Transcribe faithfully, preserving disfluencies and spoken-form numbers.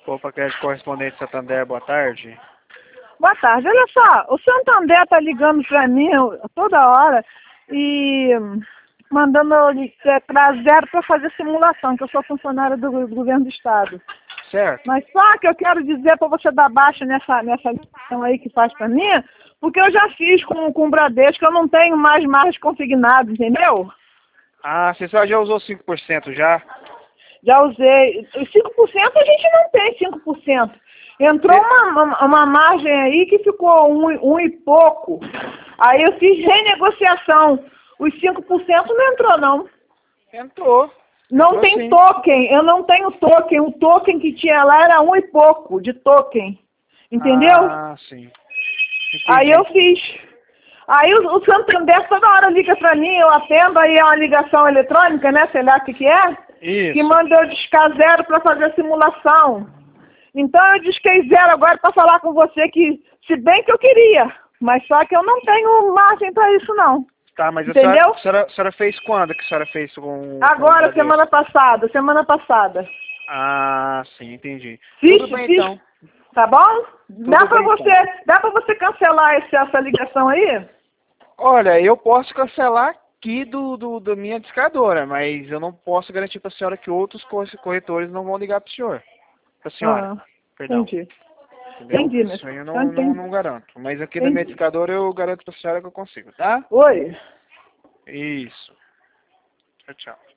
Opa, crédito correspondente Santander, boa tarde. Boa tarde. Olha só, o Santander tá ligando pra mim toda hora e mandando eu pra zero pra fazer simulação, que eu sou funcionária do, do governo do estado. Certo. Mas só que eu quero dizer pra você dar baixa nessa, nessa ligação aí que faz pra mim, porque eu já fiz com, com o Bradesco, eu não tenho mais margens consignadas, entendeu? Ah, você só já usou cinco por cento já? Já usei. Os cinco por cento a gente não tem cinco por cento. Entrou uma, uma, uma margem aí que ficou um, um e pouco. Aí eu fiz renegociação. Os cinco por cento não entrou, não. Entrou. Não Entrou tem sim. token. Eu não tenho token. O token que tinha lá era um e pouco de token. Entendeu? Ah, sim. Entendi. Aí eu fiz. Aí o, o Santander toda hora liga pra mim, eu atendo, aí é uma ligação eletrônica, né? Sei lá o que que é. Isso. Que manda eu discar zero para fazer a simulação. Então eu disquei zero agora para falar com você que, se bem que eu queria, mas só que eu não tenho margem para isso não. Tá, mas entendeu? A, senhora, a, senhora, a senhora fez quando que a senhora fez com, Agora, com semana passada, semana passada. Ah, sim, entendi. Fiz, Tudo bem fiz, então. tá bom? Tudo Dá para bem, você, então. dá para você cancelar esse, essa ligação aí? Olha, eu posso cancelar aqui do, do, da minha discadora, mas eu não posso garantir para a senhora que outros corretores não vão ligar para o senhor. Para a senhora, Ah, perdão. entendi. Entendeu? Entendi, né? Isso aí eu Eu não, não, entendi. não garanto. Mas aqui da minha Entendi. discadora eu garanto para a senhora que eu consigo, tá? Oi. Isso. Tchau, tchau.